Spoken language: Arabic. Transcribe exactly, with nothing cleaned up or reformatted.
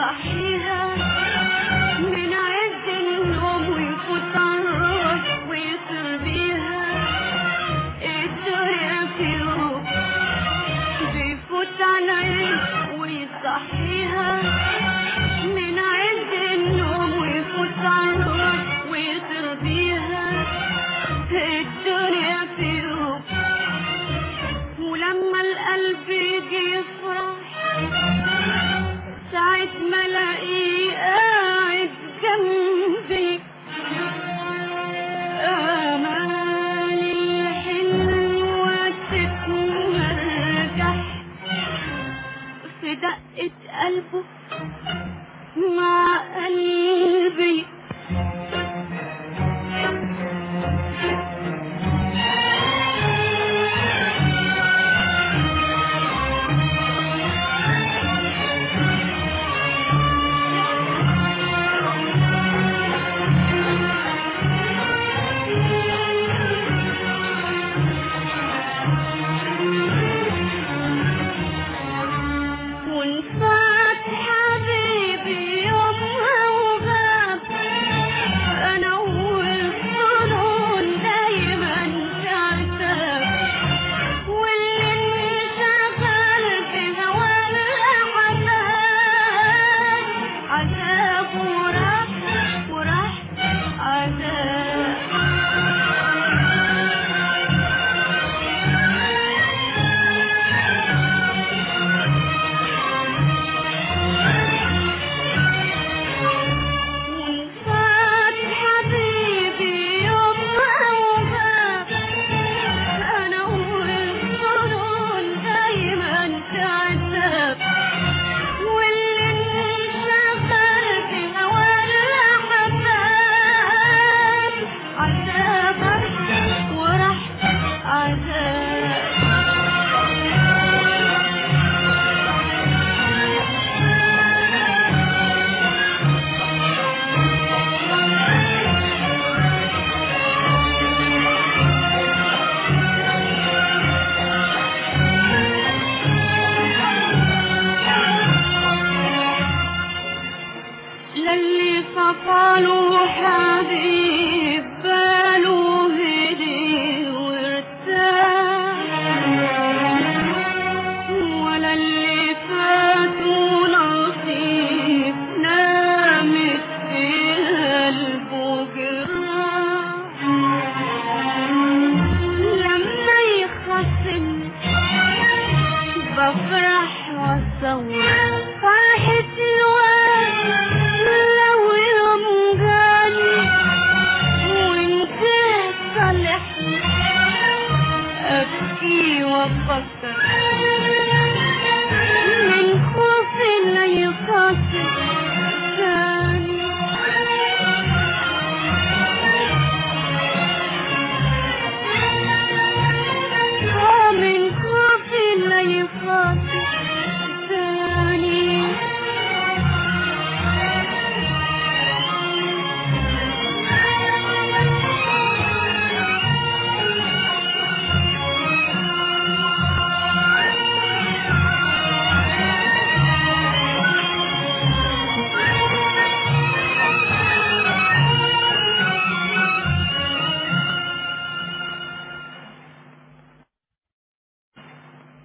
ويصحيها من عز النوم ويفوت عالراس ويسر بيها الدنيا في يوم بيفوت عالعين ويصحيها من عز النوم ويفوت عالراس ويسر بيها الدنيا في يوم. ولما القلب يجي يفرح ساعة ما الاقيه قاعد جنبي امالي الحلوة تتمرجح في دقة قلبه مع قلبي. للي صفاله حبيب باله هدي وارتاح ولا اللي فاته نصيب نامت في قلبه جراح. لما يخصني بفرح واصور فرحة الوقت لو يوم جاني وانت صالحني ابكي وافكر